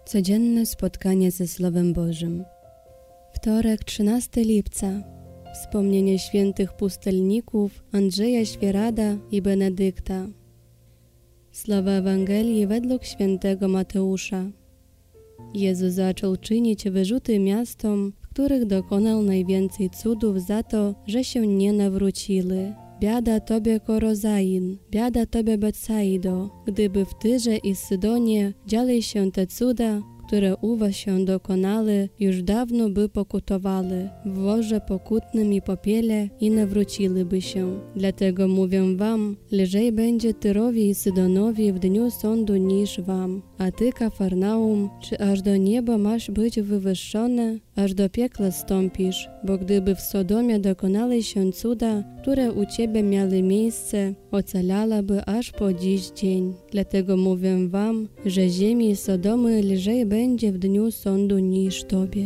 Codzienne spotkanie ze Słowem Bożym. Wtorek, 13 lipca. Wspomnienie świętych pustelników Andrzeja Świerada i Benedykta. Słowa Ewangelii według świętego Mateusza. Jezus zaczął czynić wyrzuty miastom, w których dokonał najwięcej cudów za to, że się nie nawróciły. Biada tobie, Korozain, biada tobie, Betsaido, gdyby w Tyrze i Sydonie działy się te cuda, które u was się dokonały, już dawno by pokutowały w worze pokutnym i popiele i nawróciliby się. Dlatego mówię wam, lżej będzie Tyrowi i Sydonowi w dniu sądu niż wam. A ty, Kafarnaum, czy aż do nieba masz być wywyższone, aż do piekla stąpisz? Bo gdyby w Sodomie dokonały się cuda, które u ciebie miały miejsce, ocalałaby aż po dziś dzień. Dlatego mówię wam, że ziemi i Sodomy lżej będzie w dniu sądu niż tobie.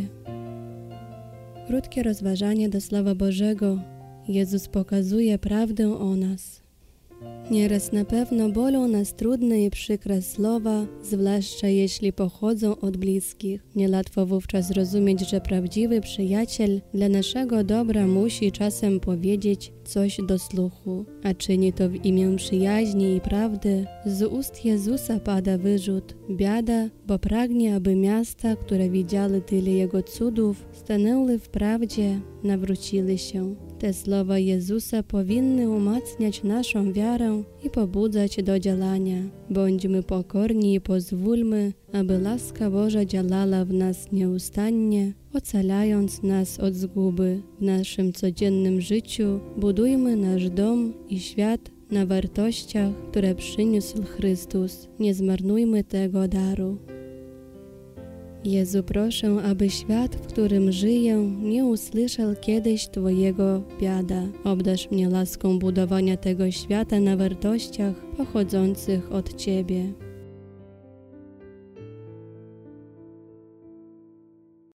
Krótkie rozważanie do Słowa Bożego. Jezus pokazuje prawdę o nas. Nieraz na pewno bolą nas trudne i przykre słowa, zwłaszcza jeśli pochodzą od bliskich. Niełatwo wówczas zrozumieć, że prawdziwy przyjaciel dla naszego dobra musi czasem powiedzieć coś do słuchu, a czyni to w imię przyjaźni i prawdy. Z ust Jezusa pada wyrzut: biada, bo pragnie, aby miasta, które widziały tyle Jego cudów, stanęły w prawdzie, nawróciły się. Te słowa Jezusa powinny umacniać naszą wiarę i pobudzać do działania. Bądźmy pokorni i pozwólmy, aby łaska Boża działała w nas nieustannie, ocalając nas od zguby. W naszym codziennym życiu budujmy nasz dom i świat na wartościach, które przyniósł Chrystus. Nie zmarnujmy tego daru. Jezu, proszę, aby świat, w którym żyję, nie usłyszał kiedyś Twojego biada. Obdarz mnie łaską budowania tego świata na wartościach pochodzących od Ciebie.